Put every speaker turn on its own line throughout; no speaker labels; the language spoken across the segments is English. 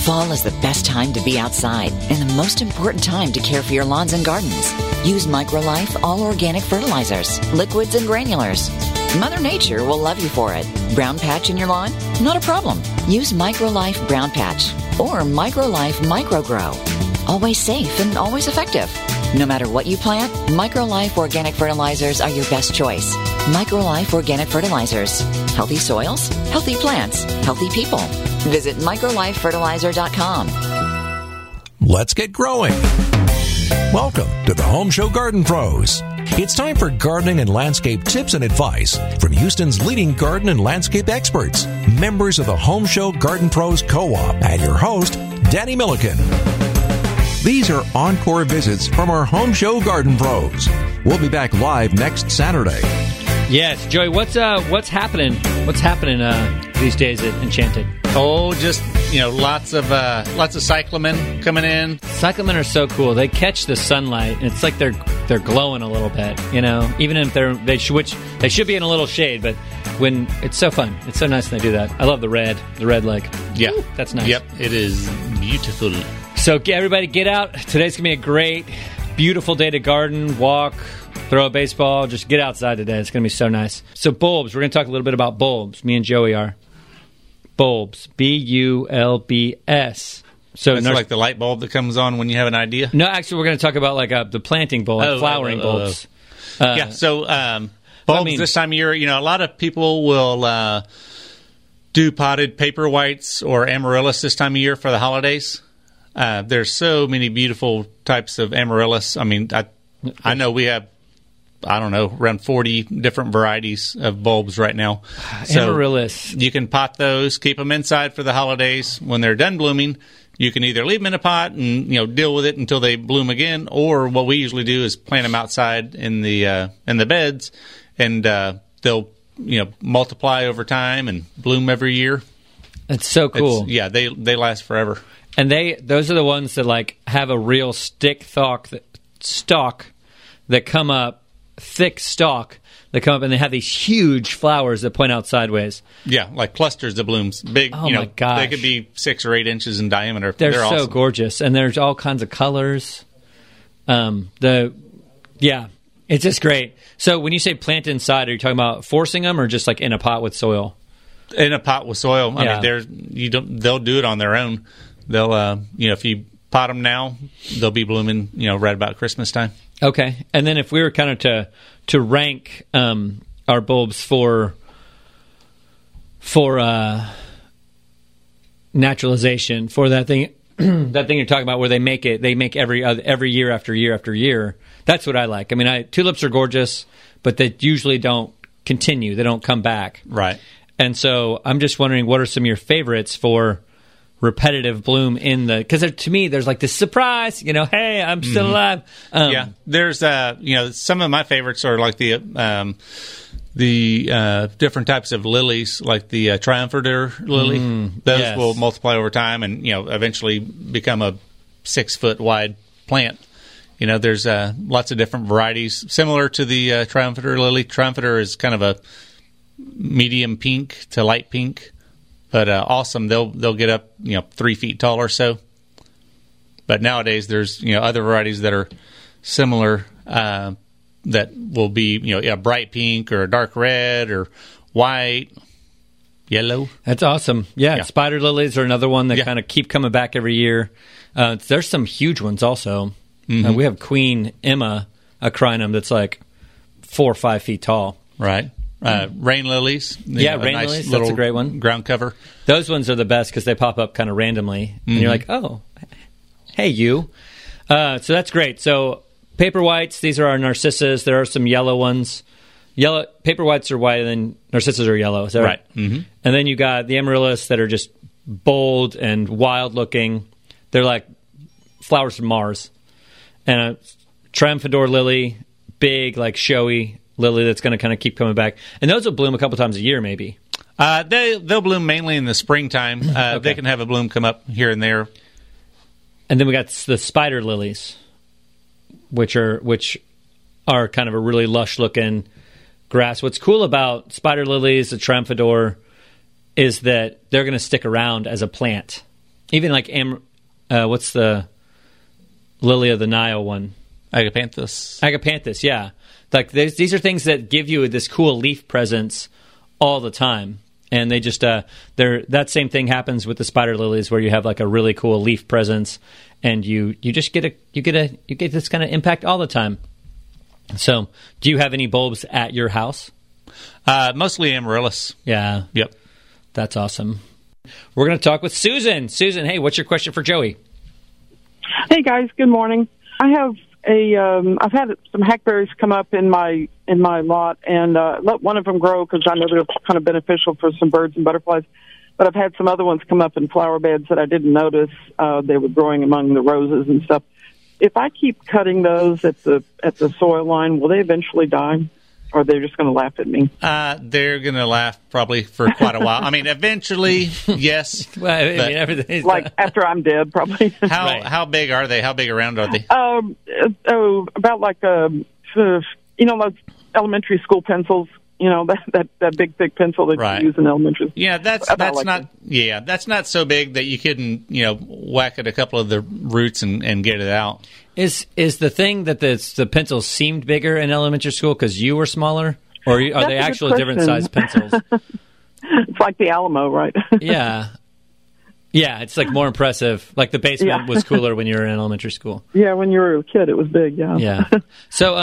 Fall is the best time to be outside and the most important time to care for your lawns and gardens. Use MicroLife all-organic fertilizers, liquids, and granulars. Mother Nature will love you for it. Brown patch in your lawn? Not a problem. Use MicroLife Brown Patch or MicroLife MicroGrow. Always safe and always effective. No matter what you plant, MicroLife organic fertilizers are your best choice. MicroLife organic fertilizers. Healthy soils, healthy plants, healthy people. Visit microlifefertilizer.com.
Let's get growing. Welcome to the Home Show Garden Pros. It's time for gardening and landscape tips and advice from Houston's leading garden and landscape experts, members of the Home Show Garden Pros Co-op, and your host, Danny Milliken. These are encore visits from our Home Show Garden Pros. We'll be back live next Saturday.
Yes, Joey, what's happening? What's happening these days at Enchanted?
Oh, just lots of cyclamen coming in.
Cyclamen are so cool. They catch the sunlight, and it's like they're glowing a little bit. Even if they should be in a little shade, but when it's so fun, it's so nice when they do that. I love the red
Yeah,
ooh, that's nice.
Yep, it is beautiful.
So everybody, get out. Today's gonna be a great, beautiful day to garden, walk, throw a baseball. Just get outside today. It's gonna be so nice. So bulbs. We're gonna talk a little bit about bulbs. Me and Joey are. Bulbs. BULBS. So
it's like the light bulb that comes on when you have an idea?
No, actually, we're going to talk about the planting bulb, flowering bulbs.
Bulbs this time of year, a lot of people will do potted paper whites or amaryllis this time of year for the holidays. There's so many beautiful types of amaryllis. I mean, I know we have, around 40 different varieties of bulbs right now. So
amaryllis.
You can pot those, keep them inside for the holidays. When they're done blooming, you can either leave them in a pot and deal with it until they bloom again, or what we usually do is plant them outside in the beds, and they'll multiply over time and bloom every year.
It's so cool.
They last forever.
And those are the ones that have a real stalk that come up. Thick stalk that come up, and they have these huge flowers that point out sideways.
Yeah, like clusters of blooms. Big,
my gosh.
They could be 6 or 8 inches in diameter.
They're so
awesome.
Gorgeous, and there's all kinds of colors. It's just great. So when you say plant inside, are you talking about forcing them, or just in a pot with soil?
In a pot with soil. I mean, they'll do it on their own. They'll, if you pot them now, they'll be blooming, right about Christmas time.
Okay, and then if we were kind of to rank our bulbs for naturalization, for that thing that thing you're talking about, where they make every year after year after year. That's what I like. I mean, tulips are gorgeous, but they usually don't continue. They don't come back.
Right.
And so I'm just wondering, what are some of your favorites for repetitive bloom because to me there's this surprise, hey, I'm still alive.
There's some of my favorites are the different types of lilies, like the triumphator lily. Those will multiply over time and eventually become a 6-foot wide plant. There's lots of different varieties similar to the triumphator lily. Triumphator is kind of a medium pink to light pink. But awesome, they'll get up 3 feet tall or so. But nowadays there's other varieties that are similar that will be a bright pink or a dark red or white, yellow.
That's awesome. Yeah. Spider lilies are another one that kind of keep coming back every year. There's some huge ones also.
Mm-hmm.
We have Queen Emma Acrinum that's 4 or 5 feet tall.
Right. Rain lilies.
Rain lilies. That's a great one.
Ground cover.
Those ones are the best because they pop up kind of randomly. And you're like, oh, hey, you. So that's great. So paper whites, these are our narcissus. There are some yellow ones. Paper whites are white, and then narcissus are yellow. Is that right?
Mm-hmm.
And then you got the amaryllis that are just bold and wild looking. They're like flowers from Mars. And a triumphador lily, big, showy lily that's going to kind of keep coming back. And those will bloom a couple times a year, maybe.
They'll bloom mainly in the springtime. Okay. They can have a bloom come up here and there.
And then we got the spider lilies, which are kind of a really lush looking grass. What's cool about spider lilies, the triumphador, is that they're going to stick around as a plant. Even like what's the lily of the Nile one?
Agapanthus,
yeah. Like these are things that give you this cool leaf presence all the time, and they just that same thing happens with the spider lilies, where you have like a really cool leaf presence, and you just get this kind of impact all the time. So, do you have any bulbs at your house?
Mostly amaryllis.
Yeah.
Yep.
That's awesome. We're going to talk with Susan. Susan, hey, what's your question for Joey?
Hey guys, good morning. I have I've had some hackberries come up in my lot, and let one of them grow because I know they're kind of beneficial for some birds and butterflies. But I've had some other ones come up in flower beds that I didn't notice. They were growing among the roses and stuff. If I keep cutting those at the soil line, will they eventually die? Or are they just going to laugh at me?
They're going to laugh probably for quite a while. I mean, eventually, yes.
Well, I mean, everything's
like after I'm dead, probably.
How big are they? How big around are they?
About like those elementary school pencils. You know, that big thick pencil that you use in elementary school.
Yeah, that's not so big that you couldn't whack at a couple of the roots and get it out.
Is the thing that the pencils seemed bigger in elementary school because you were smaller, or are they actually different size pencils?
It's like the Alamo, right?
Yeah, it's like more impressive. Like the basement was cooler when you were in elementary school.
Yeah, when you were a kid, it was big.
Yeah. So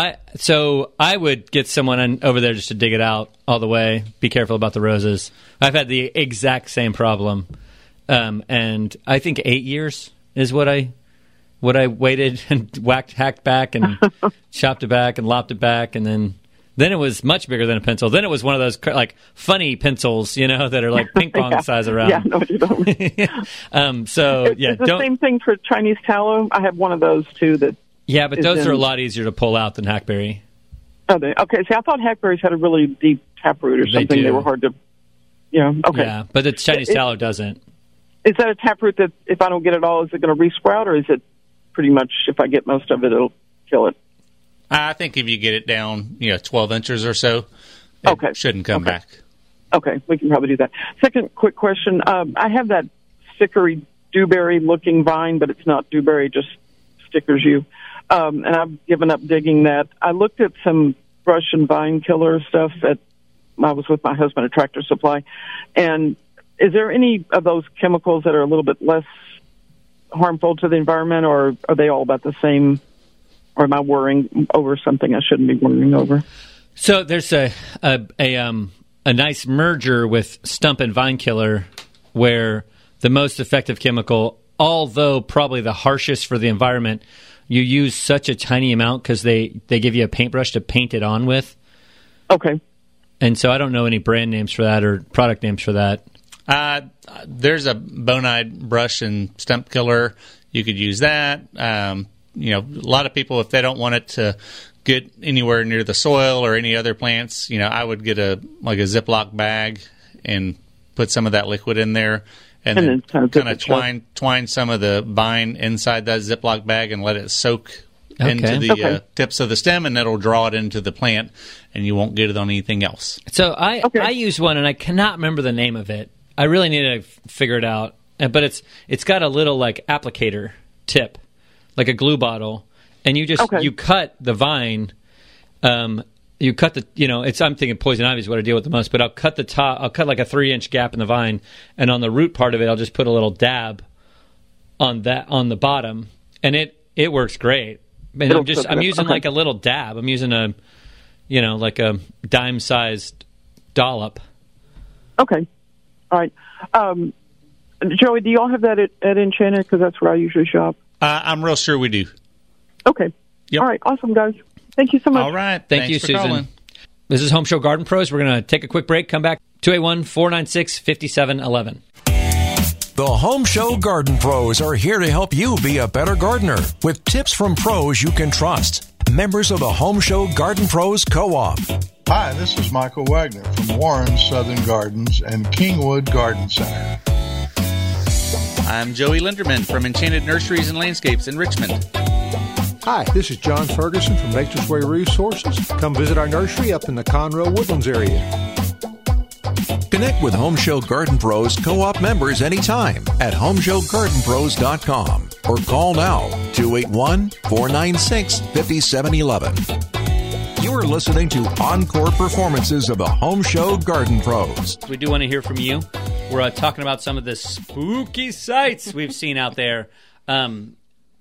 I would get someone over there just to dig it out all the way. Be careful about the roses. I've had the exact same problem, and I think 8 years is what I waited and hacked back and chopped it back and lopped it back, and then it was much bigger than a pencil. Then it was one of those like funny pencils, that are like ping pong size around.
Yeah, no, you don't. It's the same thing for Chinese tallow. I have one of those too.
But those are a lot easier to pull out than hackberry.
Oh, okay. See, I thought hackberries had a really deep taproot or something. They were hard to. Yeah. Okay.
Yeah, but the Chinese tallow doesn't.
Is that a taproot that if I don't get it all, is it going to resprout, or is it pretty much if I get most of it, it'll kill it?
I think if you get it down, 12 inches or so, it shouldn't come back.
Okay, we can probably do that. Second quick question. I have that stickery dewberry-looking vine, but it's not dewberry, just stickers you. And I've given up digging that. I looked at some brush and vine killer stuff I was with my husband at Tractor Supply. And is there any of those chemicals that are a little bit less harmful to the environment, or are they all about the same? Or am I worrying over something I shouldn't be worrying over?
So there's a nice merger with stump and vine killer, where the most effective chemical, although probably the harshest for the environment, you use such a tiny amount because they give you a paintbrush to paint it on with.
Okay.
And so I don't know any brand names for that or product names for that.
There's a Bonide brush and stump killer. You could use that. A lot of people, if they don't want it to get anywhere near the soil or any other plants, I would get a Ziploc bag and put some of that liquid in there, and then kind of twine some of the vine inside that Ziploc bag and let it soak into the tips of the stem, and it'll draw it into the plant, and you won't get it on anything else.
So I use one, and I cannot remember the name of it. I really need to figure it out, but it's got a little like applicator tip, like a glue bottle, and you just you cut the vine. You cut the I'm thinking poison ivy is what I deal with the most, but I'll cut the top. I'll cut like a 3-inch gap in the vine, and on the root part of it, I'll just put a little dab on the bottom, and it works great. And I'm using like a little dab. I'm using a like a dime-sized dollop.
Okay, all right. Joey, do you all have that at Enchanted? Because that's where I usually shop.
I'm real sure we do.
Okay.
Yep.
All right. Awesome, guys. Thank you so much.
All right.
Thank you, Susan.
Calling.
This is Home Show Garden Pros. We're going to take a quick break. Come back. 281-496-5711.
The Home Show Garden Pros are here to help you be a better gardener with tips from pros you can trust. Members of the Home Show Garden Pros Co-op.
Hi, this is Michael Wagner from Warren's Southern Gardens and Kingwood Garden Center.
I'm Joey Linderman from Enchanted Nurseries and Landscapes in Richmond.
Hi, this is John Ferguson from Nature's Way Resources. Come visit our nursery up in the Conroe Woodlands area.
Connect with Home Show Garden Pros co-op members anytime at homeshowgardenpros.com or call now 281-496-5711. You are listening to Encore Performances of the Home Show Garden Pros.
We do want to hear from you. We're talking about some of the spooky sights we've seen out there. And,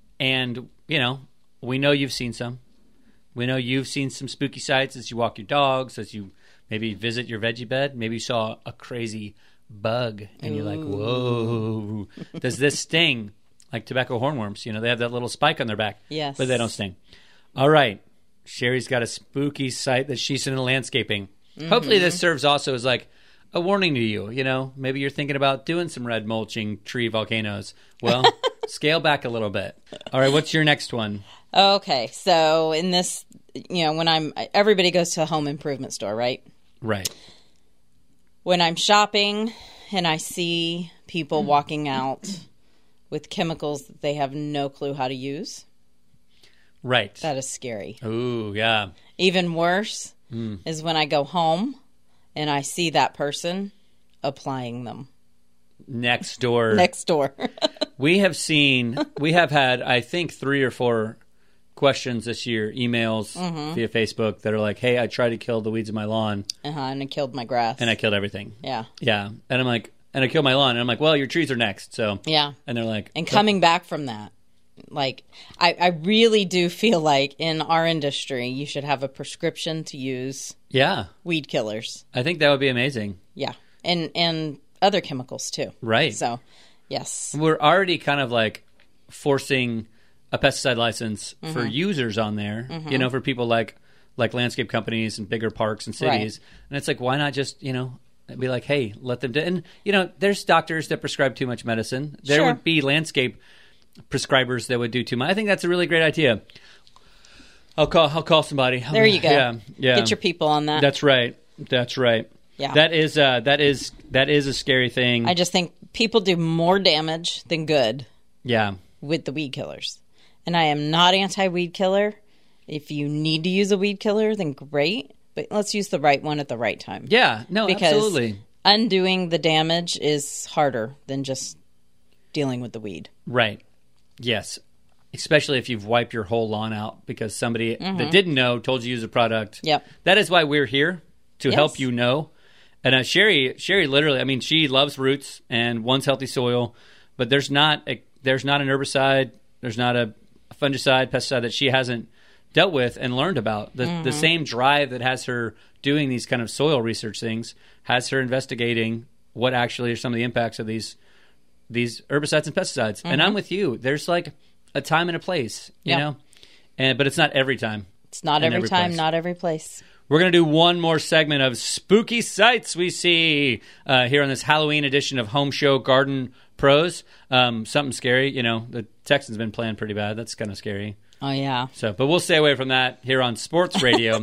we know you've seen some. We know you've seen some spooky sights as you walk your dogs, as you maybe visit your veggie bed. Maybe you saw a crazy bug, and you're like, whoa. Does this sting? Like tobacco hornworms. They have that little spike on their back.
Yes.
But they don't sting. All right. Sherry's got a spooky sight that she's in landscaping. Mm-hmm. Hopefully this serves also as like a warning to you. Maybe you're thinking about doing some red mulching tree volcanoes. Well, scale back a little bit. All right. What's your next one?
Okay. So in this, when everybody goes to a home improvement store, right?
Right.
When I'm shopping and I see people walking out with chemicals that they have no clue how to use.
Right.
That is scary.
Ooh, yeah.
Even worse is when I go home and I see that person applying them.
Next door. We have had, I think, 3 or 4 questions this year, emails via Facebook that are like, hey, I tried to kill the weeds in my lawn.
And I killed my grass.
And I killed everything.
Yeah.
Yeah. And I'm like, and I killed my lawn. And I'm like, well, your trees are next. So
yeah.
And they're like,
and coming back from that, like, I really do feel like in our industry, you should have a prescription to use weed killers.
I think that would be amazing.
Yeah. And other chemicals too.
Right.
So, yes.
We're already kind of like forcing a pesticide license for users on there, for people like landscape companies and bigger parks and cities. Right. And it's like, why not just, be like, hey, let them do. And, there's doctors that prescribe too much medicine. There would be landscape prescribers that would do too much. I think that's a really great idea. I'll call somebody.
There you go.
Yeah.
Get your people on that.
That's right. Yeah. That is a scary thing.
I just think people do more damage than good.
Yeah.
With the weed killers. And I am not anti-weed killer. If you need to use a weed killer, then great. But let's use the right one at the right time.
Yeah. No,
because
absolutely.
Undoing the damage is harder than just dealing with the weed.
Right. Yes. Especially if you've wiped your whole lawn out because somebody that didn't know told you to use a product.
Yep.
That is why we're here, to help you know. And Sherry literally, she loves roots and wants healthy soil, but there's not an herbicide, there's not a fungicide, pesticide that she hasn't dealt with and learned about. The same drive that has her doing these kind of soil research things has her investigating what actually are some of the impacts of these herbicides and pesticides. And I'm with you. There's like a time and a place, you know, but it's not every time.
It's not every time, not every place.
We're going to do one more segment of spooky sights we see here on this Halloween edition of Home Show Garden Pros. Something scary. The Texans been playing pretty bad. That's kind of scary.
Oh, yeah.
But we'll stay away from that here on Sports Radio.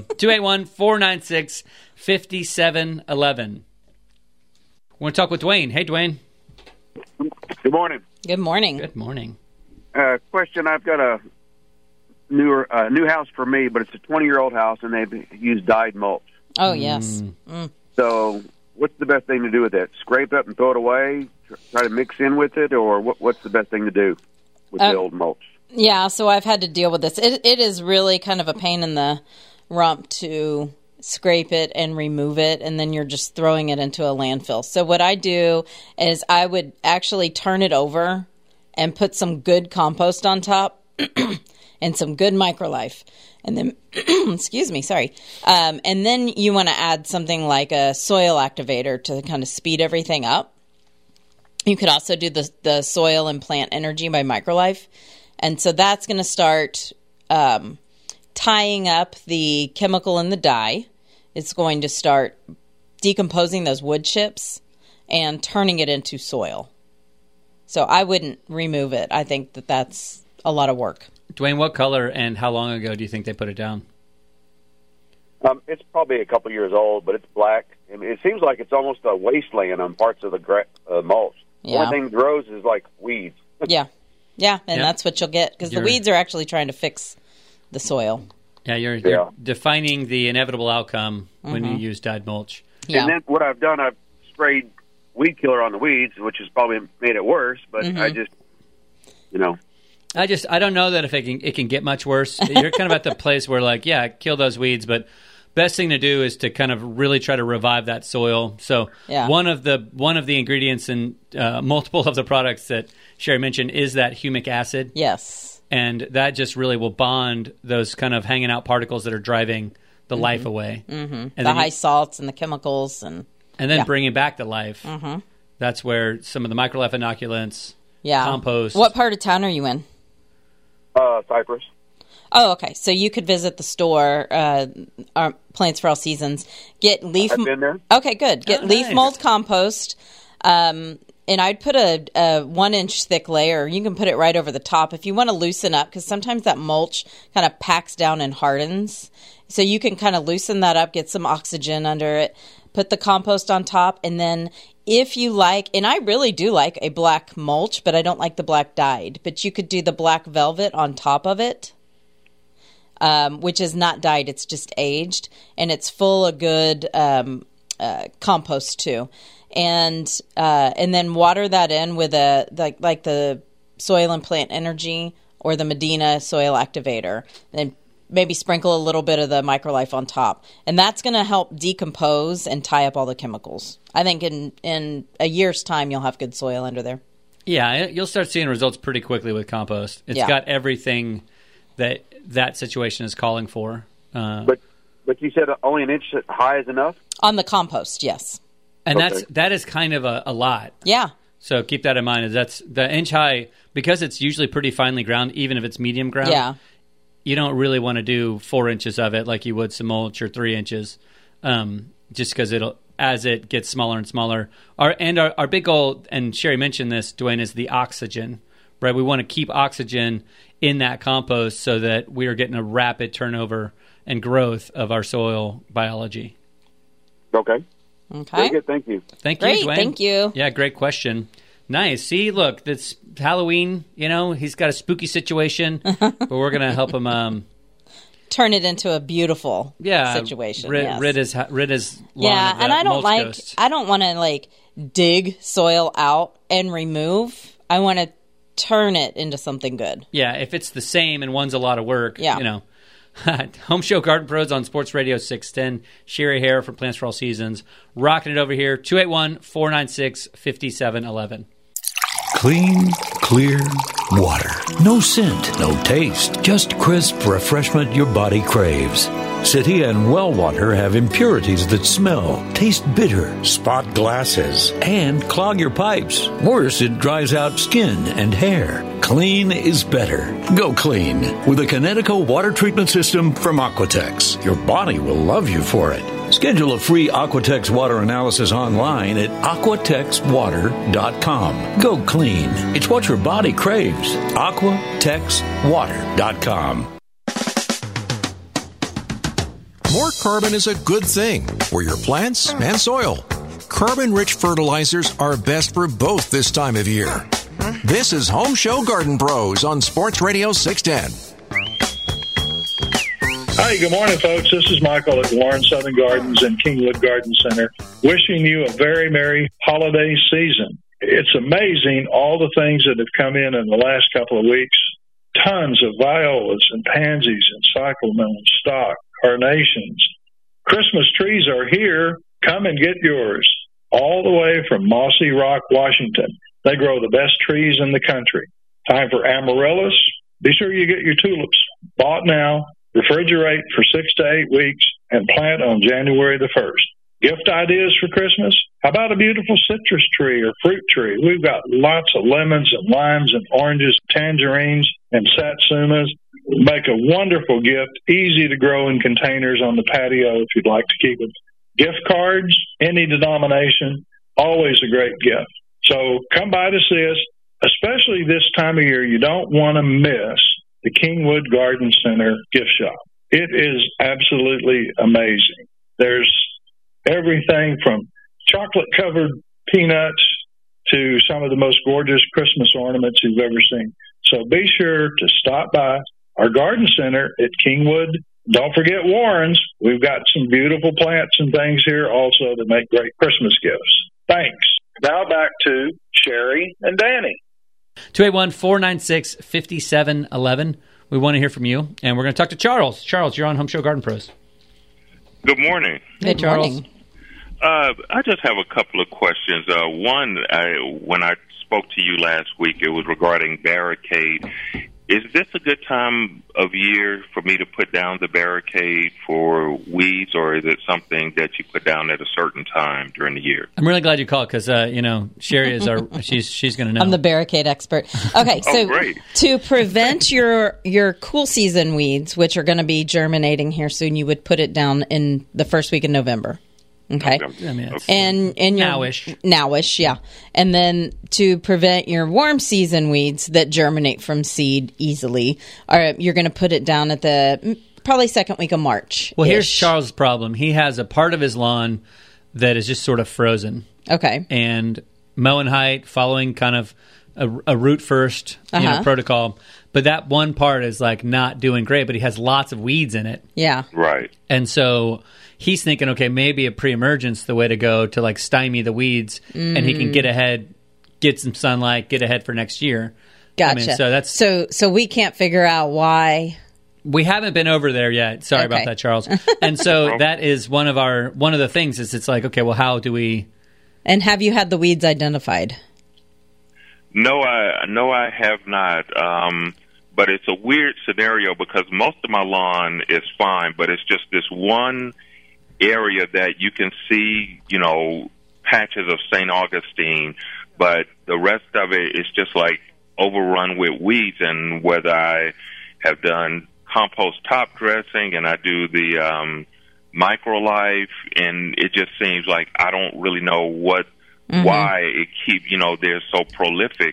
281-496-5711. Want to talk with Dwayne. Hey, Dwayne.
Good morning.
Good morning.
Good morning.
Question, I've got a new house for me, but it's a 20-year-old house, and they've used dyed mulch.
Oh, yes.
So what's the best thing to do with it? Scrape it and throw it away? Try to mix in with it? Or what's the best thing to do with the old mulch?
Yeah, so I've had to deal with this. It is really kind of a pain in the rump to scrape it and remove it, and then you're just throwing it into a landfill. So what I do is I would actually turn it over and put some good compost on top and some good microlife. And then, excuse me, sorry. And then you want to add something like a soil activator to kind of speed everything up. You could also do the soil and plant energy by microlife. And so that's going to start tying up the chemical in the dye. It's going to start decomposing those wood chips and turning it into soil. So I wouldn't remove it. I think that's a lot of work.
Dwayne, what color and how long ago do you think they put it down?
It's probably a couple years old, but it's black. I mean, it seems like it's almost a wasteland on parts of the mulch. The only thing that grows is like weeds.
Yeah, and that's what you'll get because the weeds are actually trying to fix the soil.
Yeah, you're defining the inevitable outcome when you use dyed mulch.
Yeah.
And then what I've done, I've sprayed weed killer on the weeds, which has probably made it worse. But I just,
I don't know that if it can get much worse. You're kind of at the place where, like, yeah, kill those weeds, but best thing to do is to kind of really try to revive that soil. So one of the ingredients in multiple of the products that Sherry mentioned is that humic acid.
Yes.
And that just really will bond those kind of hanging out particles that are driving the life away.
And the high salts and the chemicals. And
then bringing back the life. That's where some of the microlife inoculants, compost.
What part of town are you in?
Cypress.
Oh, okay. So you could visit the store, our Plants for All Seasons. Get leaf.
I've been there.
Okay, good. Get leaf mold compost, and I'd put a 1-inch thick layer. You can put it right over the top if you want to loosen up, because sometimes that mulch kind of packs down and hardens. So you can kind of loosen that up, get some oxygen under it, put the compost on top, and then if you like, and I really do like a black mulch, but I don't like the black dyed. But you could do the black velvet on top of it. Which is not dyed, it's just aged, and it's full of good compost too. And then water that in with like the Soil and Plant Energy or the Medina Soil Activator, and maybe sprinkle a little bit of the Microlife on top, and that's going to help decompose and tie up all the chemicals. I think in a year's time you'll have good soil under there. Yeah,
you'll start seeing results pretty quickly with compost. It's got everything that situation is calling for.
But you said only 1 inch high is enough?
On the compost, yes.
And that is kind of a lot.
Yeah.
So keep that in mind. That's the inch high, because it's usually pretty finely ground, even if it's medium ground. Yeah. You don't really want to do 4 inches of it like you would some mulch, or 3 inches, just because as it gets smaller and smaller. Our big goal, and Sherry mentioned this, Dwayne, is the oxygen. Right, we want to keep oxygen in that compost so that we are getting a rapid turnover and growth of our soil biology.
Okay. Very good. Thank you.
Thank you, Dwayne.
Thank you.
Yeah, great question. Nice. See, look, it's Halloween. He's got a spooky situation, but we're going to help him
turn it into a beautiful situation.
Rid his lawn of
and I don't want to dig soil out and remove. I want to turn it into something good.
Yeah, if it's the same and one's a lot of work, Home Show Garden Pros on Sports Radio 610. Sherry Hare from Plants for All Seasons. Rocking it over here. 281-496-5711.
Clean, clear water. No scent, no taste. Just crisp refreshment your body craves. City and well water have impurities that smell, taste bitter, spot glasses, and clog your pipes. Worse, it dries out skin and hair. Clean is better. Go clean with a Connecticut water treatment system from Aquatex. Your body will love you for it. Schedule a free Aquatex water analysis online at aquatexwater.com. Go clean. It's what your body craves. aquatexwater.com.
More carbon is a good thing for your plants and soil. Carbon-rich fertilizers are best for both this time of year. This is Home Show Garden Pros on Sports Radio 610.
Hi, good morning, folks. This is Michael at Warren Southern Gardens and Kingwood Garden Center, wishing you a very merry holiday season. It's amazing all the things that have come in the last couple of weeks. Tons of violas and pansies and cyclamen, stock, carnations. Christmas trees are here. Come and get yours. All the way from Mossy Rock, Washington. They grow the best trees in the country. Time for amaryllis. Be sure you get your tulips bought now, refrigerate for 6 to 8 weeks, and plant on January the 1st. Gift ideas for Christmas? How about a beautiful citrus tree or fruit tree? We've got lots of lemons and limes and oranges, tangerines and satsumas. Make a wonderful gift, easy to grow in containers on the patio if you'd like to keep it. Gift cards, any denomination, always a great gift. So come by to see us, especially this time of year. You don't want to miss the Kingwood Garden Center gift shop. It is absolutely amazing. There's everything from chocolate-covered peanuts to some of the most gorgeous Christmas ornaments you've ever seen. So be sure to stop by our garden center at Kingwood don't forget Warren's. We've got some beautiful plants and things here also that make great Christmas gifts. Thanks. Now back to Sherry and Danny.
281-496-5711. We want to hear from you, and we're going to talk to Charles. Charles, you're on Home Show Garden Pros.
Good morning.
Hey, Charles.
I just have a couple of questions. One, when I spoke to you last week, it was regarding barricade. Is this a good time of year for me to put down the barricade for weeds, or is it something that you put down at a certain time during the year?
I'm really glad you called because, Sherry is she's going to know.
I'm the barricade expert. Okay, so
great.
To prevent your cool season weeds, which are going to be germinating here soon, you would put it down in the first week of November. Okay. And nowish, yeah. And then to prevent your warm season weeds that germinate from seed easily, you're going to put it down at the probably second week of March.
Well, here's Charles' problem. He has a part of his lawn that is just sort of frozen.
Okay.
And mowing height, following kind of a root first protocol. But that one part is like not doing great, but he has lots of weeds in it.
Yeah.
Right.
And so he's thinking, okay, maybe a pre-emergence the way to go to like stymie the weeds, and he can get ahead, get some sunlight, get ahead for next year.
Gotcha.
I mean, so that's
so we can't figure out why.
We haven't been over there yet. Sorry about that, Charles. And so that is one of the things is it's like, okay, well, how do we?
And have you had the weeds identified?
No, I have not. But it's a weird scenario because most of my lawn is fine, but it's just this one area that you can see, patches of St. Augustine, but the rest of it is just like overrun with weeds. And whether I have done compost top dressing and I do the MicroLife, and it just seems like I don't really know why it they're so prolific.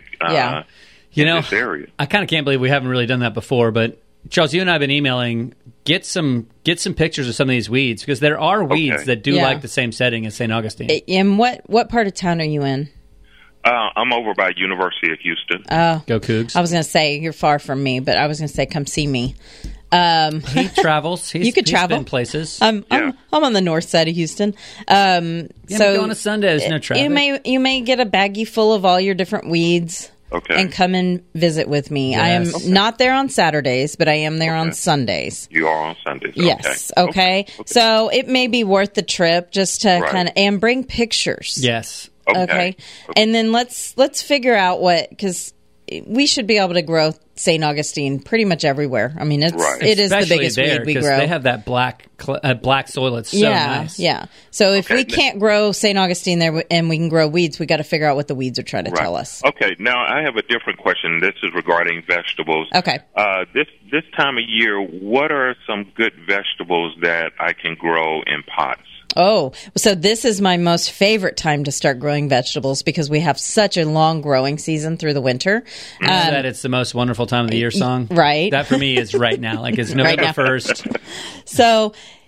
This area.
I kind of can't believe we haven't really done that before, but Charles, you and I have been emailing. Get some pictures of some of these weeds because there are weeds that do like the same setting as St. Augustine.
And what part of town are you in?
I'm over by University of Houston.
Go Cougs.
I was going to say you're far from me, but I was going to say come see me.
He travels.
You could travel.
Been places.
I'm on the north side of Houston.
So on a Sunday, there's no traffic.
You may get a baggie full of all your different weeds.
Okay.
And come and visit with me. Yes. I am not there on Saturdays, but I am there on Sundays.
You are on Sundays.
Yes. Okay. So it may be worth the trip just to kind of and bring pictures.
Yes.
Okay. And then let's figure out because we should be able to grow St. Augustine pretty much everywhere. I mean, it is the biggest weed we grow.
They have that black soil. It's so nice.
Yeah. So if we can't grow St. Augustine there and we can grow weeds, we got to figure out what the weeds are trying to tell us.
Okay. Now I have a different question. This is regarding vegetables.
Okay.
This time of year, what are some good vegetables that I can grow in pots?
Oh, so this is my most favorite time to start growing vegetables because we have such a long growing season through the winter.
That it's the most wonderful time of the year song.
Right.
That for me is right now. Like it's November 1st.
So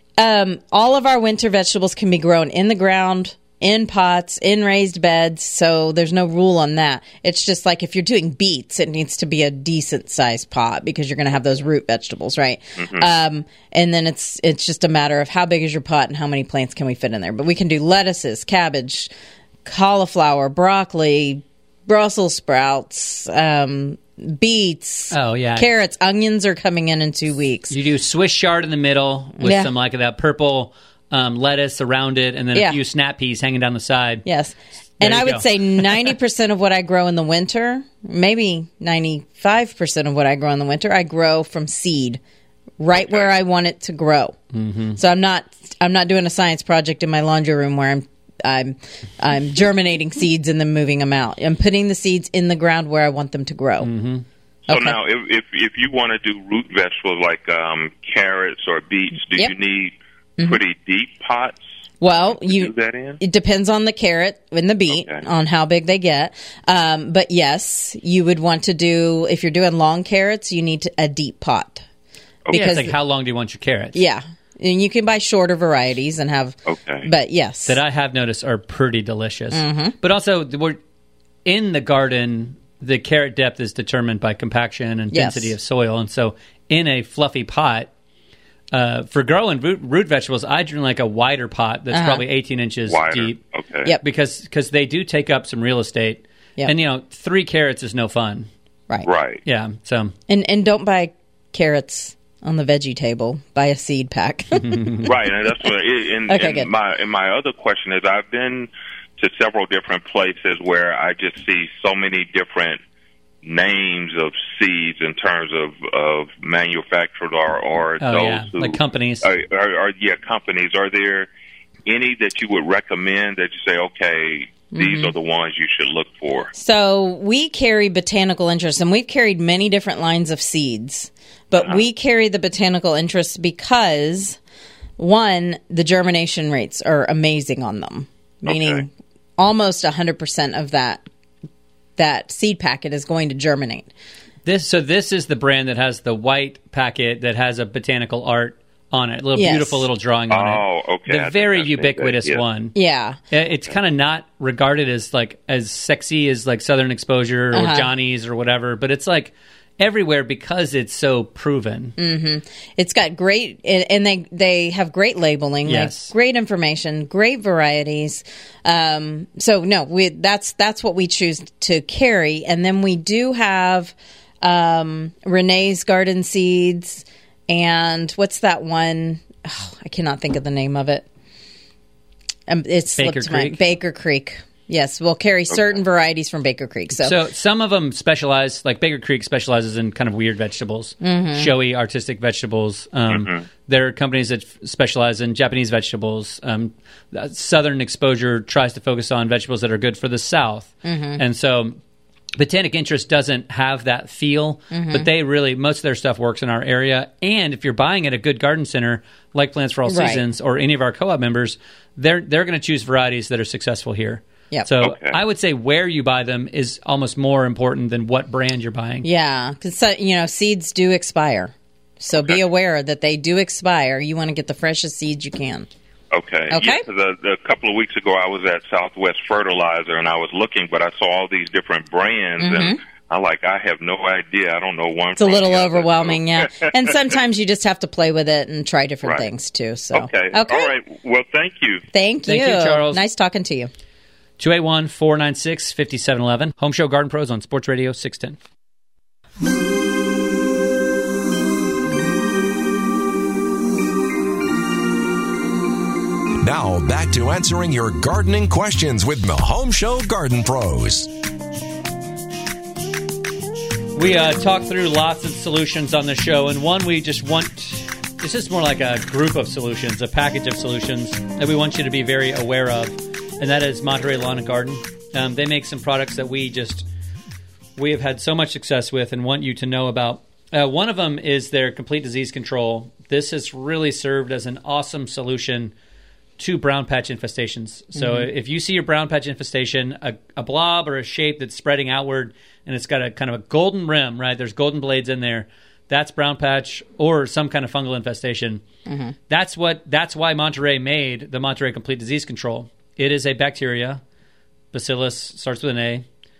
all of our winter vegetables can be grown in the ground, in pots, in raised beds. So there's no rule on that. It's just like if you're doing beets, it needs to be a decent sized pot because you're going to have those root vegetables, right? Mm-hmm. And then it's just a matter of how big is your pot and how many plants can we fit in there. But we can do lettuces, cabbage, cauliflower, broccoli, Brussels sprouts, beets, carrots, onions are coming in 2 weeks.
You do Swiss chard in the middle with some like that purple lettuce around it, and then a few snap peas hanging down the side.
Yes. And I would say 90% of what I grow in the winter, maybe 95% of what I grow in the winter, I grow from seed right where I want it to grow. Mm-hmm. So I'm not doing a science project in my laundry room where I'm germinating seeds and then moving them out. I'm putting the seeds in the ground where I want them to grow.
Mm-hmm.
So now, if you want to do root vegetables like carrots or beets, do you need pretty deep pots?
Well,
do that in?
It depends on the carrot and the beet on how big they get. But yes, you would want to do, if you're doing long carrots, you need a deep pot.
Because it's like how long do you want your carrots?
Yeah. And you can buy shorter varieties and have, but yes.
That I have noticed are pretty delicious.
Mm-hmm.
But also, we're in the garden, the carrot depth is determined by compaction and density of soil. And so in a fluffy pot, For growing root vegetables, I drew like a wider pot that's probably 18 inches deep.
Okay.
Yep.
Because they do take up some real estate.
Yep.
And, 3 carrots is no fun.
Right.
Right.
Yeah. So.
And don't buy carrots on the veggie table. Buy a seed pack.
Right. And that's what. And my other question is, I've been to several different places where I just see so many different names of seeds in terms of manufactured or those who,
like companies.
Companies. Are there any that you would recommend that you say, okay, these are the ones you should look for?
So we carry botanical interest, and we've carried many different lines of seeds, but we carry the botanical interest because, one, the germination rates are amazing on them, meaning almost 100% of that seed packet is going to germinate.
This is the brand that has the white packet that has a botanical art on it, beautiful little drawing on it.
Oh, okay.
The very ubiquitous one.
Yeah.
It's kind of not regarded as as sexy as like Southern Exposure or Johnny's or whatever, but it's like everywhere because it's so proven. Mm-hmm.
It's got great, and they have great labeling,
yes,
great information, great varieties. That's what we choose to carry, and then we do have Renee's Garden Seeds, and what's that one? Oh, I cannot think of the name of it. It's slipped to mind. Baker Creek. Yes, we'll carry certain varieties from Baker Creek.
So some of them specialize, like Baker Creek specializes in kind of weird vegetables, showy, artistic vegetables. There are companies that specialize in Japanese vegetables. Southern Exposure tries to focus on vegetables that are good for the South. And so Botanic Interest doesn't have that feel, but they really, most of their stuff works in our area. And if you're buying at a good garden center, like Plants for All Seasons or any of our co-op members, they're going to choose varieties that are successful here.
Yep.
So I would say where you buy them is almost more important than what brand you're buying.
Yeah, because seeds do expire. So be aware that they do expire. You want to get the freshest seeds you can.
Okay. Yeah, 'cause a couple of weeks ago, I was at Southwest Fertilizer, and I was looking, but I saw all these different brands, and I have no idea. I don't know one.
It's a little overwhelming, yeah. And sometimes you just have to play with it and try different things, too. So
Okay. All right. Well, thank you.
Thank you,
Charles.
Nice talking to you.
281-496-5711. Home Show Garden Pros on Sports Radio 610.
Now, back to answering your gardening questions with the Home Show Garden Pros.
We talk through lots of solutions on the show, and one we just want... This is more like a group of solutions, a package of solutions that we want you to be very aware of, and that is Monterey Lawn and Garden. They make some products that we have had so much success with and want you to know about. One of them is their complete disease control. This has really served as an awesome solution to brown patch infestations. So if you see your brown patch infestation, a blob or a shape that's spreading outward and it's got a kind of a golden rim, right? There's golden blades in there. That's brown patch or some kind of fungal infestation. That's why Monterey made the Monterey Complete Disease Control. It is a bacteria. Bacillus starts with an A.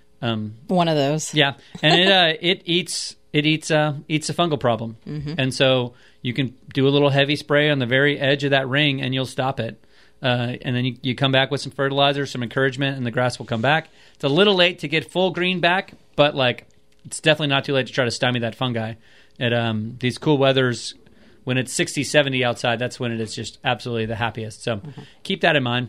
One of those.
Yeah, and it eats a fungal problem, and so you can do a little heavy spray on the very edge of that ring, and you'll stop it. And then you come back with some fertilizer, some encouragement, and the grass will come back. It's a little late to get full green back, but it's definitely not too late to try to stymie that fungi. At these cool weathers, when it's 60, 70 outside, that's when it is just absolutely the happiest. So keep that in mind.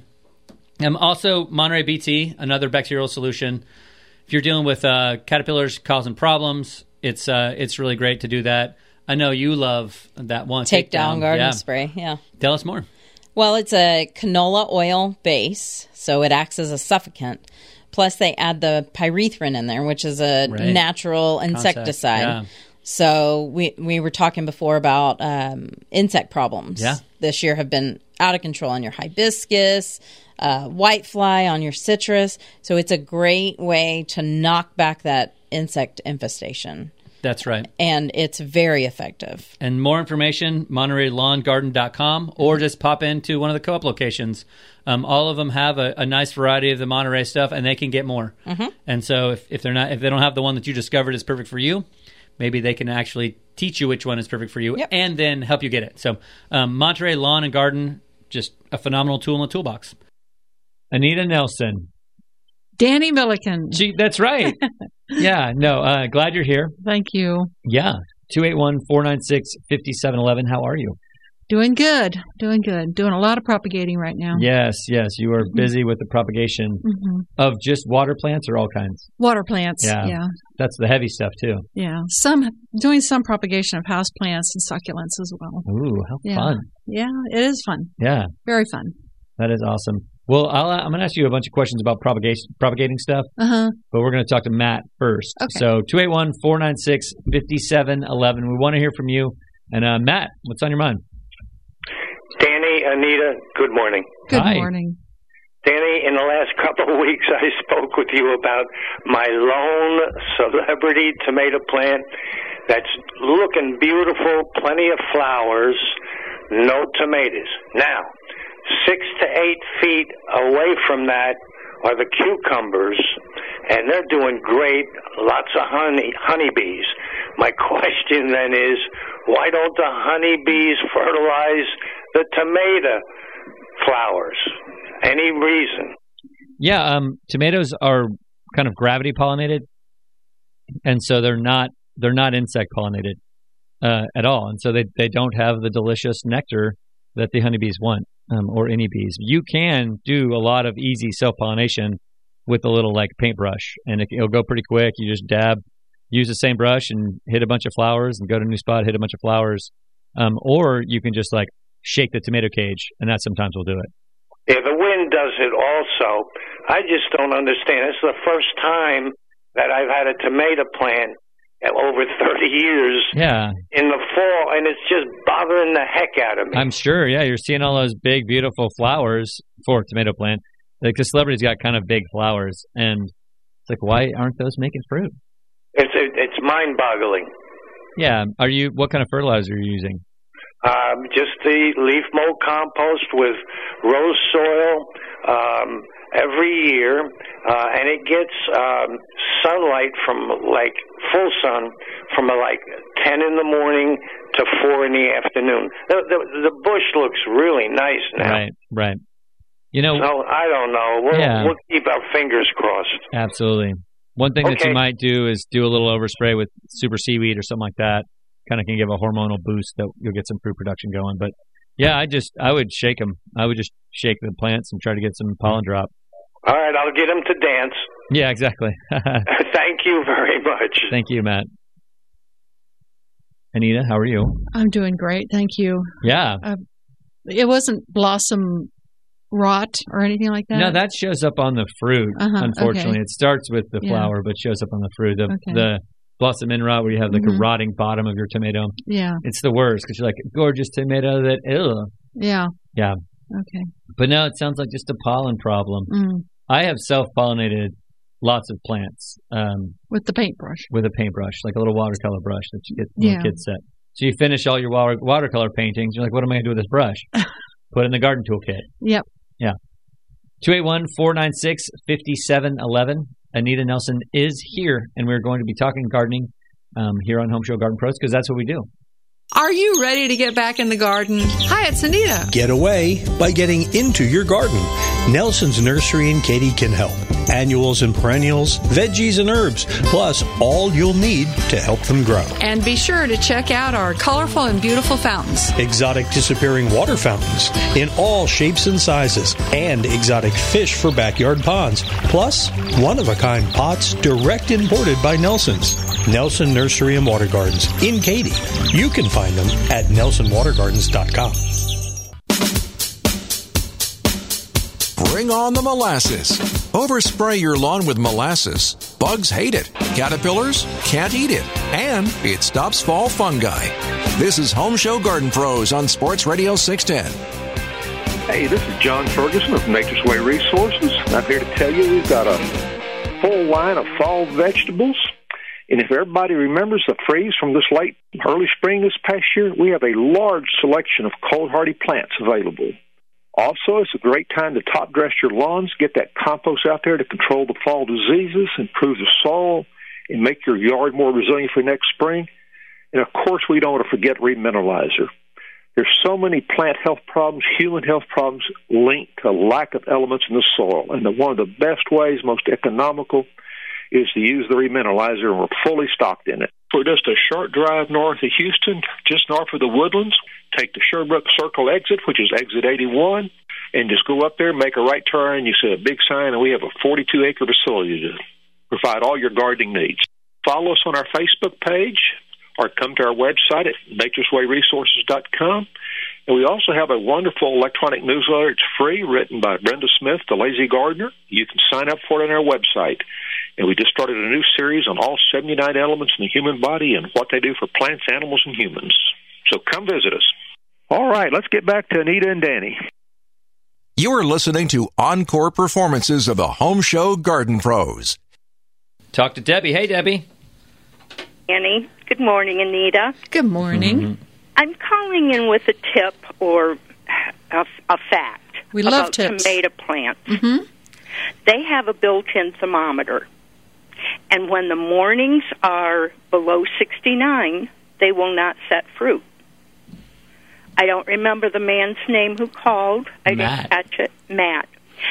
Also, Monterey BT, another bacterial solution. If you're dealing with caterpillars causing problems, it's really great to do that. I know you love that one.
Takedown garden spray, yeah.
Tell us more.
Well, it's a canola oil base, so it acts as a suffocant. Plus, they add the pyrethrin in there, which is a natural insecticide.
Yeah.
So we were talking before about insect problems.
Yeah.
This year have been out of control on your hibiscus, whitefly, on your citrus. So it's a great way to knock back that insect infestation.
That's right.
And it's very effective.
And more information, MontereyLawnGarden.com, or just pop into one of the co-op locations. All of them have a nice variety of the Monterey stuff, and they can get more. And so if they don't have the one that you discovered is perfect for you, maybe they can actually teach you which one is perfect for you
Yep.
and then help you get it. So Monterey Lawn and Garden, just a phenomenal tool in the toolbox. Anita Nelson.
Danny Milliken.
That's right. Yeah, no, glad you're here.
Thank you.
Yeah, 281-496-5711. How are you?
Doing good. Doing a lot of propagating right now.
Yes, you are busy with the propagation of just water plants or all kinds?
Water plants, yeah.
That's the heavy stuff, too.
Yeah, doing some propagation of house plants and succulents as well.
Ooh, how fun.
Yeah, it is fun.
Yeah.
Very fun.
That is awesome. Well, I'm going to ask you a bunch of questions about propagating stuff, but we're going to talk to Matt first.
Okay.
So 281-496-5711. We want to hear from you. And Matt, what's on your mind?
Danny, Anita, good morning.
Good morning.
Danny, in the last couple of weeks, I spoke with you about my lone celebrity tomato plant that's looking beautiful, plenty of flowers, no tomatoes. Now, 6 to 8 feet away from that are the cucumbers, and they're doing great, lots of honeybees. My question then is, why don't the honeybees fertilize the tomato flowers? Any reason?
Yeah, tomatoes are kind of gravity pollinated, and so they're not insect pollinated at all, and so they don't have the delicious nectar that the honeybees want, or any bees. You can do a lot of easy self-pollination with a little paintbrush, and it'll go pretty quick. You just use the same brush and hit a bunch of flowers, and go to a new spot, hit a bunch of flowers, or you can just shake the tomato cage, and that sometimes will do it.
Yeah, the wind does it also. I just don't understand. It's the first time that I've had a tomato plant over 30 years in the fall, and it's just bothering the heck out of me.
I'm sure, yeah. You're seeing all those big, beautiful flowers for a tomato plant. The celebrity's got kind of big flowers, and it's why aren't those making fruit?
It's mind-boggling.
Yeah. What kind of fertilizer are you using?
Just the leaf mold compost with rose soil every year, and it gets sunlight from full sun from 10 in the morning to 4 in the afternoon. The bush looks really nice now.
Right. So
I don't know. We'll keep our fingers crossed.
Absolutely. One thing that you might do is do a little overspray with super seaweed or something like that. Kind of can give a hormonal boost that you'll get some fruit production going. But yeah, I would shake them. I would just shake the plants and try to get some pollen drop.
All right, I'll get them to dance.
Yeah, exactly.
Thank you very much.
Thank you, Matt. Anita, how are you?
I'm doing great, thank you.
Yeah.
It wasn't blossom rot or anything like that?
No, that shows up on the fruit, unfortunately. Okay. It starts with the flower, but shows up on the fruit. The blossom end rot, where you have a rotting bottom of your tomato. Yeah. It's the worst because you're gorgeous tomato that, ew.
Yeah.
Yeah.
Okay.
But no, it sounds like just a pollen problem. I have self-pollinated lots of plants.
With the paintbrush.
With a paintbrush, like a little watercolor brush that you get when the kids set. So you finish all your watercolor paintings. You're like, what am I going to do with this brush? Put it in the garden toolkit.
Yep.
Yeah. 281-496-5711. Anita Nelson is here, and we're going to be talking gardening here on Home Show Garden Pros because that's what we do.
Are you ready to get back in the garden? Hi, it's Anita.
Get away by getting into your garden. Nelson's Nursery in Katy can help. Annuals and perennials, veggies and herbs, plus all you'll need to help them grow.
And be sure to check out our colorful and beautiful fountains.
Exotic disappearing water fountains in all shapes and sizes, and exotic fish for backyard ponds, plus one-of-a-kind pots direct imported by Nelson's. Nelson Nursery and Water Gardens in Katy. You can find them at nelsonwatergardens.com.
Bring on the molasses. Overspray your lawn with molasses. Bugs hate it. Caterpillars can't eat it. And it stops fall fungi. This is Home Show Garden Pros on Sports Radio 610.
Hey, this is John Ferguson of Nature's Way Resources. I'm here to tell you we've got a full line of fall vegetables. And if everybody remembers the freeze from this early spring this past year, we have a large selection of cold-hardy plants available. Also, it's a great time to top-dress your lawns, get that compost out there to control the fall diseases, improve the soil, and make your yard more resilient for next spring. And, of course, we don't want to forget Remineralizer. There's so many plant health problems, human health problems linked to lack of elements in the soil. And one of the best ways, most economical, is to use the Remineralizer, and we're fully stocked in it. We're just a short drive north of Houston, just north of the Woodlands. Take the Sherbrooke Circle exit, which is exit 81, and just go up there, make a right turn, you see a big sign, and we have a 42-acre facility to provide all your gardening needs. Follow us on our Facebook page, or come to our website at natureswayresources.com. And we also have a wonderful electronic newsletter. It's free, written by Brenda Smith, the Lazy Gardener. You can sign up for it on our website. And we just started a new series on all 79 elements in the human body and what they do for plants, animals, and humans. So come visit us. All right, let's get back to Anita and Danny.
You are listening to Encore Performances of the Home Show Garden Pros.
Talk to Debbie. Hey, Debbie.
Annie. Good morning, Anita.
Good morning.
Mm-hmm.
I'm calling in with a tip or a fact
we
about
love tips.
Tomato plants.
Mm-hmm.
They have a built-in thermometer, and when the mornings are below 69, they will not set fruit. I don't remember the man's name who called. I didn't catch it. Matt.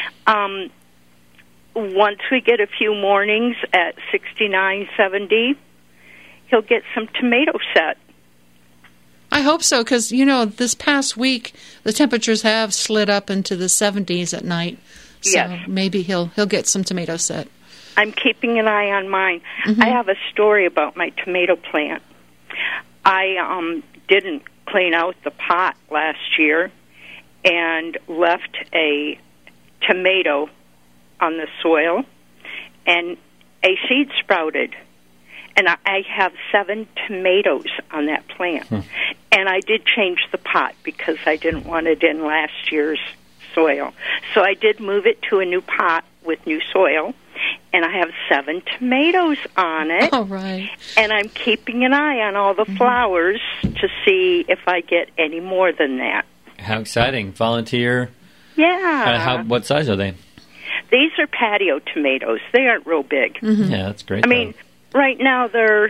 Once we get a few mornings at 69, 70, he'll get some tomato set.
I hope so, because, this past week, the temperatures have slid up into the 70s at night. So
yes.
Maybe he'll get some tomato set.
I'm keeping an eye on mine.
Mm-hmm.
I have a story about my tomato plant. I didn't clean out the pot last year and left a tomato on the soil, and a seed sprouted. And I have 7 tomatoes on that plant. And I did change the pot because I didn't want it in last year's soil. So I did move it to a new pot with new soil, and I have 7 tomatoes on it.
All right.
And I'm keeping an eye on all the flowers to see if I get any more than that.
How exciting. Volunteer.
Yeah.
What size are they?
These are patio tomatoes. They aren't real big.
Mm-hmm.
Yeah, that's great.
I mean, right now they're,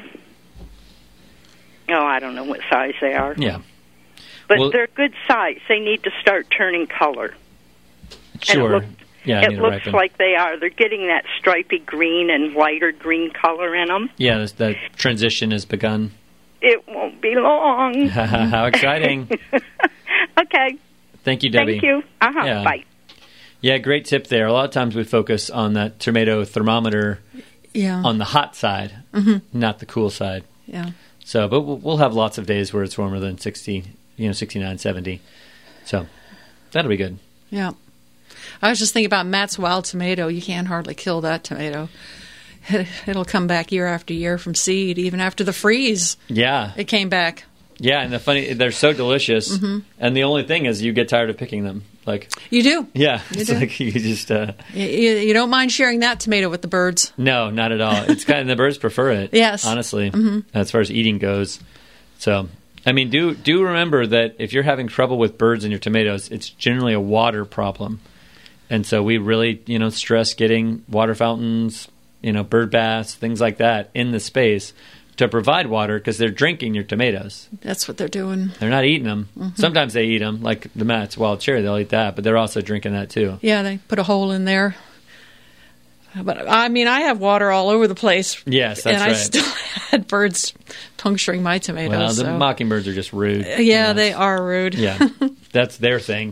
I don't know what size they are.
Yeah.
But they're good size. They need to start turning color.
Sure.
It looks like they are. They're getting that stripy green and lighter green color in them.
Yeah, the transition has begun.
It won't be long.
How exciting.
Okay.
Thank you, Debbie.
Thank you.
Yeah.
Bye.
Yeah, great tip there. A lot of times we focus on that tomato thermometer on the hot side, not the cool side.
Yeah.
So, but we'll have lots of days where it's warmer than 60, 69, 70. So that'll be good.
Yeah. I was just thinking about Matt's wild tomato. You can't hardly kill that tomato. It'll come back year after year from seed, even after the freeze.
Yeah.
It came back.
Yeah, and they're so delicious. And the only thing is you get tired of picking them. Like
you do.
Yeah.
It's
like you just...
You don't mind sharing that tomato with the birds.
No, not at all. It's kind of, the birds prefer it.
Yes.
Honestly, as far as eating goes. So, I mean, do remember that if you're having trouble with birds in your tomatoes, it's generally a water problem. And so we really, stress getting water fountains, bird baths, things like that in the space to provide water because they're drinking your tomatoes.
That's what they're doing.
They're not eating them. Sometimes they eat them, like the Matt's wild cherry. They'll eat that, but they're also drinking that too.
Yeah, they put a hole in there. But I mean, I have water all over the place.
Yes, that's right.
And I still had birds puncturing my tomatoes.
Well, the mockingbirds are just rude.
Yeah, they are rude.
Yeah, that's their thing.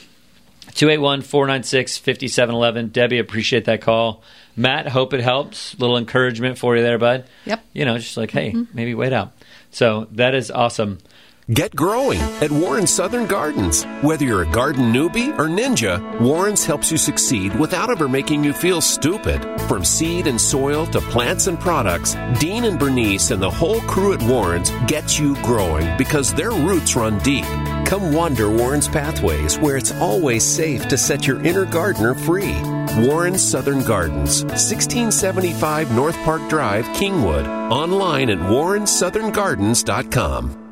281-496-5711. Debbie, appreciate that call. Matt, hope it helps. A little encouragement for you there, bud.
Yep.
Just like, hey, maybe wait out. So that is awesome.
Get growing at Warren Southern Gardens. Whether you're a garden newbie or ninja, Warren's helps you succeed without ever making you feel stupid. From seed and soil to plants and products, Dean and Bernice and the whole crew at Warren's get you growing because their roots run deep. Come wander Warren's pathways where it's always safe to set your inner gardener free. Warren Southern Gardens, 1675 North Park Drive, Kingwood. Online at warrensoutherngardens.com.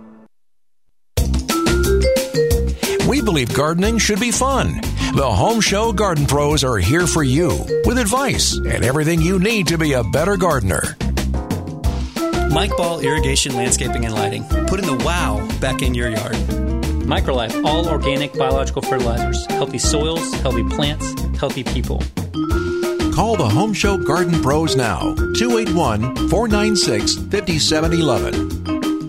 We believe gardening should be fun. The Home Show Garden Pros are here for you with advice and everything you need to be a better gardener.
Mike Ball Irrigation, Landscaping, and Lighting. Putting the wow back in your yard.
Microlife, all organic biological fertilizers. Healthy soils, healthy plants, healthy people.
Call the Home Show Garden Pros now. 281-496-5711.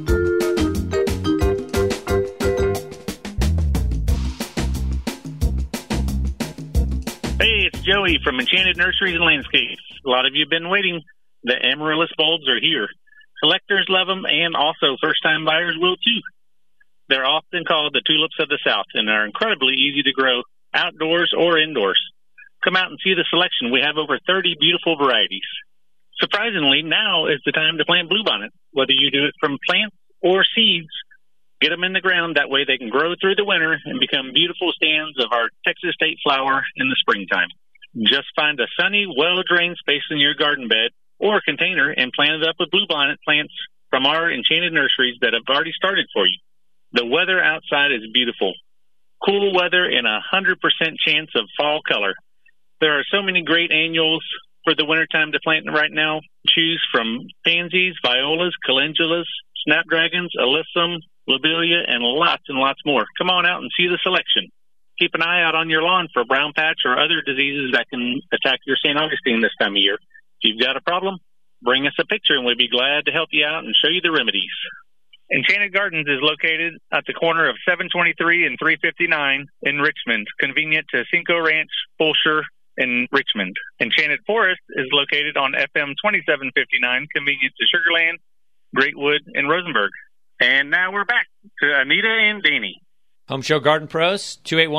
Hey, it's Joey from Enchanted Nurseries and Landscapes. A lot of you have been waiting. The amaryllis bulbs are here. Collectors love them, and also first-time buyers will too. They're often called the tulips of the South and are incredibly easy to grow outdoors or indoors. Come out and see the selection. We have over 30 beautiful varieties. Surprisingly, now is the time to plant bluebonnet. Whether you do it from plants or seeds, get them in the ground. That way they can grow through the winter and become beautiful stands of our Texas state flower in the springtime. Just find a sunny, well-drained space in your garden bed or container and plant it up with bluebonnet plants from our Enchanted Nurseries that have already started for you. The weather outside is beautiful. Cool weather and 100% chance of fall color. There are so many great annuals for the wintertime to plant right now. Choose from pansies, violas, calendulas, snapdragons, alyssum, lobelia, and lots more. Come on out and see the selection. Keep an eye out on your lawn for brown patch or other diseases that can attack your St. Augustine this time of year. If you've got a problem, bring us a picture and we'd be glad to help you out and show you the remedies. Enchanted Gardens is located at the corner of 723 and 359 in Richmond, convenient to Cinco Ranch, Fulshear, and Richmond. Enchanted Forest is located on FM 2759, convenient to Sugar Land, Greatwood, and Rosenberg. And now we're back to Anita and Danny.
Home Show Garden Pros,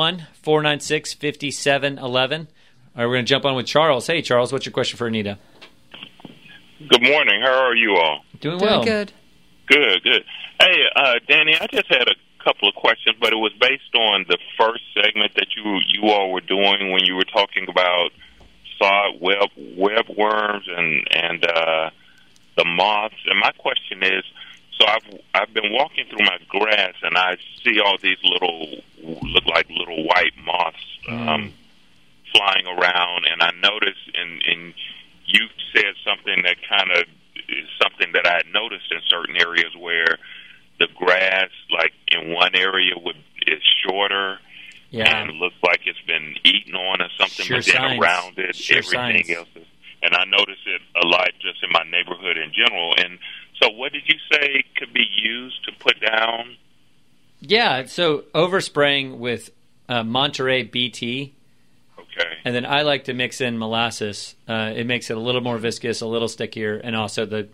281-496-5711. All right, we're going to jump on with Charles. Hey, Charles, what's your question for Anita?
Good morning. How are you all?
Doing well.
Good.
Good. Hey, Danny, I just had a couple of questions, but it was based on the first segment that you all were doing when you were talking about sod webworms and the moths. And my question is, so I've been walking through my grass and I see all these look like little white moths flying around, and I noticed, and you said something that kind of is something that I had noticed in certain areas where the grass, like in one area, is shorter and looks like it's been eaten on or something, but then around it, everything else is. And I notice it a lot just in my neighborhood in general. And so what did you say could be used to put down?
Yeah, so overspraying with Monterey BT.
Okay.
And then I like to mix in molasses. It makes it a little more viscous, a little stickier, and also the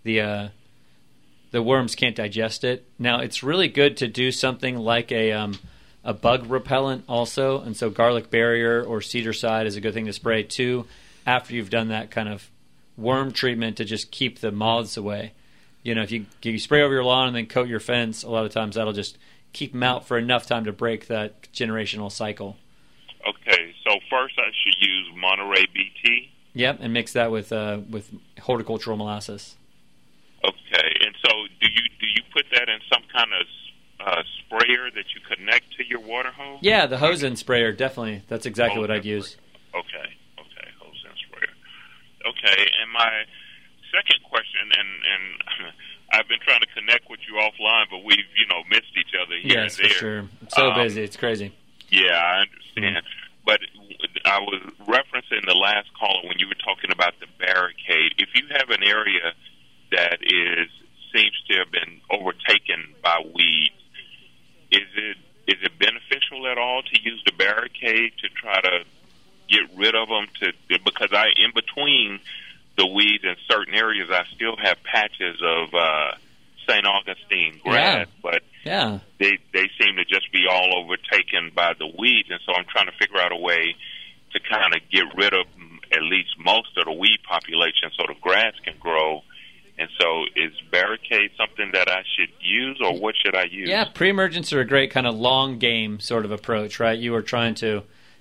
worms can't digest it. Now, it's really good to do something like a bug repellent also, and so garlic barrier or cedar side is a good thing to spray too after you've done that kind of worm treatment to just keep the moths away. You know, if you spray over your lawn and then coat your fence, a lot of times that'll just keep them out for enough time to break that generational cycle.
Okay, so first I should use Monterey BT?
Yep, and mix that with horticultural molasses.
Okay, and so do you put that in some kind of sprayer that you connect to your water hose?
Yeah, the hose-in sprayer, definitely. That's exactly what I'd use.
Okay, hose-in sprayer. Okay, and my second question, and I've been trying to connect with you offline, but we've, missed each other here and there.
Yes, for sure. I'm so busy. It's crazy.
Yeah, I understand. But I was referencing the last caller when you were talking about the barricade. If you have an area that seems to have been overtaken by weeds, is it beneficial at all to use the barricade to try to get rid of them? Because in between the weeds in certain areas, I still have patches of St. Augustine grass, but they seem to just be all overtaken by the weeds, and so I'm trying to figure out a way to kind of get rid of at least most of the weed population so the grass can grow. And so is barricade something that I should use, or what should I use?
Yeah, pre-emergents are a great kind of long game sort of approach, right? You are trying to,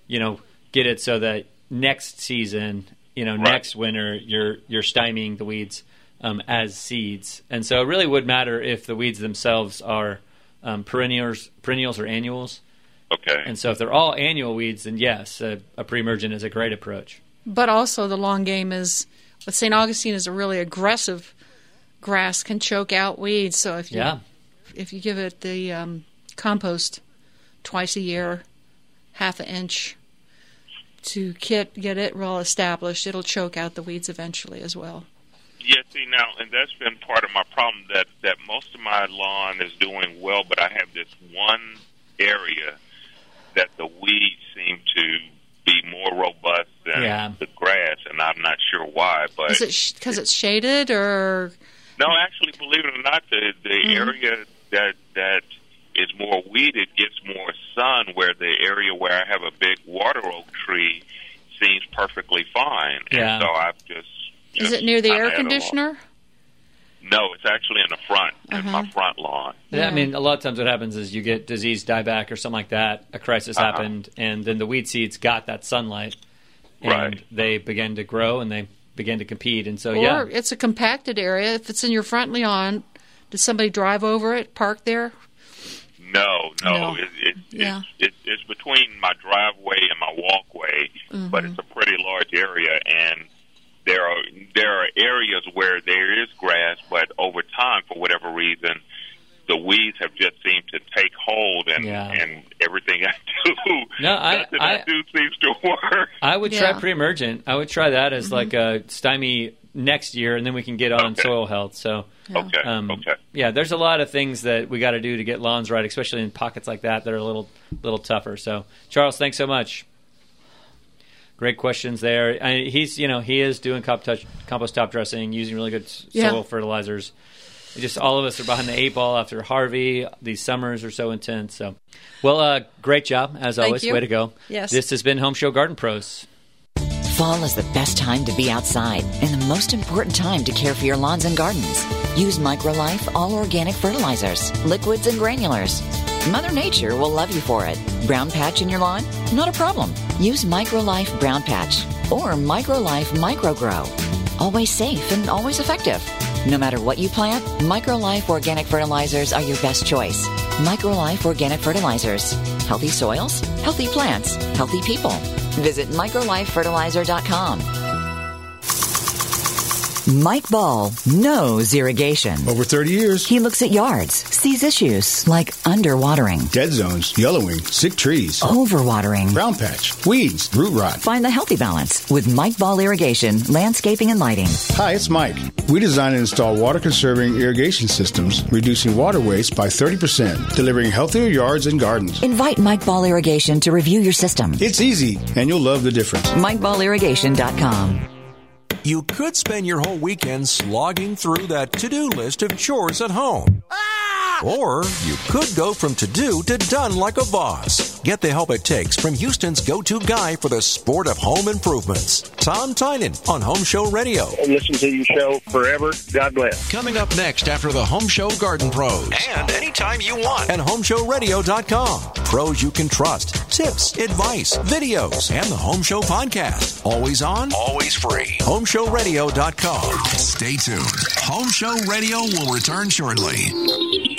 get it so that next season, next winter, you're stymieing the weeds as seeds. And so it really would matter if the weeds themselves are perennials or annuals.
Okay.
And so if they're all annual weeds, then yes, a pre-emergent is a great approach.
But also the long game is, St. Augustine is a really aggressive grass can choke out weeds. So if you give it the compost twice a year, half an inch, to get it well established, it'll choke out the weeds eventually as well.
Yeah, see now, and that's been part of my problem, that most of my lawn is doing well, but I have this one area that the weeds seem to be more robust than the grass, and I'm not sure why. But
is it because it's shaded, or?
No, actually, believe it or not, the area that is more weeded gets more sun, where the area where I have a big water oak tree seems perfectly fine.
Yeah.
And so I've just...
Is it near the air conditioner?
No, it's actually in the front, in my front lawn.
Yeah, I mean, a lot of times what happens is you get disease dieback or something like that. A crisis happened, and then the weed seeds got that sunlight, and they began to grow, and they began to compete. And so,
or it's a compacted area. If it's in your front lawn, did somebody drive over it, park there?
No. It's between my driveway and my walkway, but it's a pretty large area, and there are areas where there is grass, but over time, for whatever reason, the weeds have just seemed to take hold, and everything I do, I do seems to work.
I would try pre-emergent. I would try that as like a stymie next year, and then we can get on soil health. So, yeah, there's a lot of things that we got to do to get lawns right, especially in pockets like that are a little tougher. So, Charles, thanks so much. Great questions there. He is doing compost top dressing, using really good soil fertilizers. Just all of us are behind the 8 ball after Harvey. These summers are so intense. So, well, great job as always. Way to go.
Yes.
This has been Home Show Garden Pros.
Fall is the best time to be outside and the most important time to care for your lawns and gardens. Use MicroLife all-organic fertilizers, liquids and granulars. Mother Nature will love you for it. Brown patch in your lawn? Not a problem. Use MicroLife Brown Patch or MicroLife MicroGrow. Always safe and always effective. No matter what you plant, MicroLife organic fertilizers are your best choice. MicroLife organic fertilizers. Healthy soils, healthy plants, healthy people. Visit microlifefertilizer.com. Mike Ball knows irrigation.
Over 30 years.
He looks at yards, sees issues like underwatering,
dead zones, yellowing, sick trees,
overwatering,
brown patch, weeds, root rot.
Find the healthy balance with Mike Ball Irrigation, Landscaping and Lighting.
Hi, it's Mike. We design and install water-conserving irrigation systems, reducing water waste by 30%, delivering healthier yards and gardens.
Invite Mike Ball Irrigation to review your system.
It's easy, and you'll love the difference.
MikeBallIrrigation.com.
You could spend your whole weekend slogging through that to-do list of chores at home. Or you could go from to-do to done like a boss. Get the help it takes from Houston's go-to guy for the sport of home improvements, Tom Tynan on Home Show Radio.
I've listened to your show forever. God bless.
Coming up next after the Home Show Garden Pros. And anytime you want at HomeShowRadio.com. Pros you can trust, tips, advice, videos, and the Home Show podcast. Always on, always free. HomeShowRadio.com. Stay tuned. Home Show Radio will return shortly.